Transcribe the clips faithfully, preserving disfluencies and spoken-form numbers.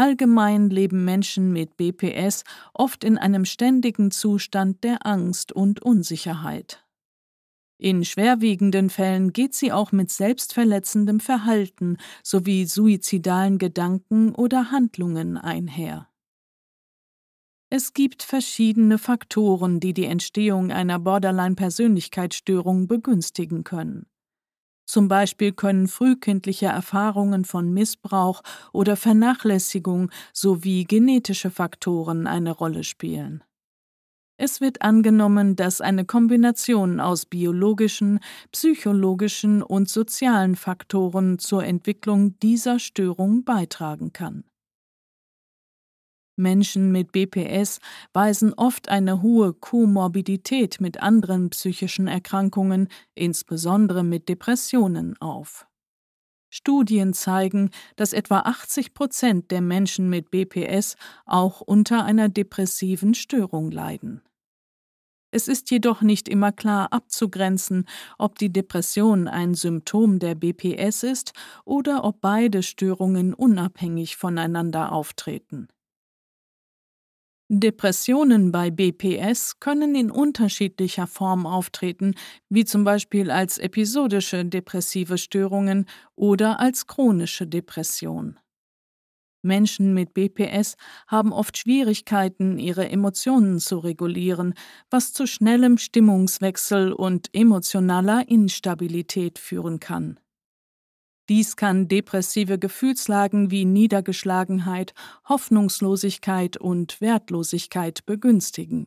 Allgemein leben Menschen mit B P S oft in einem ständigen Zustand der Angst und Unsicherheit. In schwerwiegenden Fällen geht sie auch mit selbstverletzendem Verhalten sowie suizidalen Gedanken oder Handlungen einher. Es gibt verschiedene Faktoren, die die Entstehung einer Borderline-Persönlichkeitsstörung begünstigen können. Zum Beispiel können frühkindliche Erfahrungen von Missbrauch oder Vernachlässigung sowie genetische Faktoren eine Rolle spielen. Es wird angenommen, dass eine Kombination aus biologischen, psychologischen und sozialen Faktoren zur Entwicklung dieser Störung beitragen kann. Menschen mit B P S weisen oft eine hohe Komorbidität mit anderen psychischen Erkrankungen, insbesondere mit Depressionen, auf. Studien zeigen, dass etwa achtzig Prozent der Menschen mit B P S auch unter einer depressiven Störung leiden. Es ist jedoch nicht immer klar abzugrenzen, ob die Depression ein Symptom der B P S ist oder ob beide Störungen unabhängig voneinander auftreten. Depressionen bei B P S können in unterschiedlicher Form auftreten, wie zum Beispiel als episodische depressive Störungen oder als chronische Depression. Menschen mit B P S haben oft Schwierigkeiten, ihre Emotionen zu regulieren, was zu schnellem Stimmungswechsel und emotionaler Instabilität führen kann. Dies kann depressive Gefühlslagen wie Niedergeschlagenheit, Hoffnungslosigkeit und Wertlosigkeit begünstigen.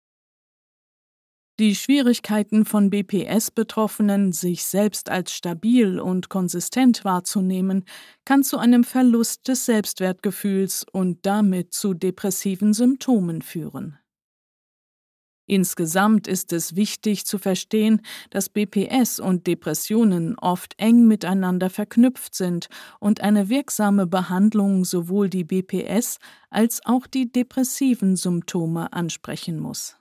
Die Schwierigkeiten von B P S-Betroffenen, sich selbst als stabil und konsistent wahrzunehmen, kann zu einem Verlust des Selbstwertgefühls und damit zu depressiven Symptomen führen. Insgesamt ist es wichtig zu verstehen, dass B P S und Depressionen oft eng miteinander verknüpft sind und eine wirksame Behandlung sowohl die B P S als auch die depressiven Symptome ansprechen muss.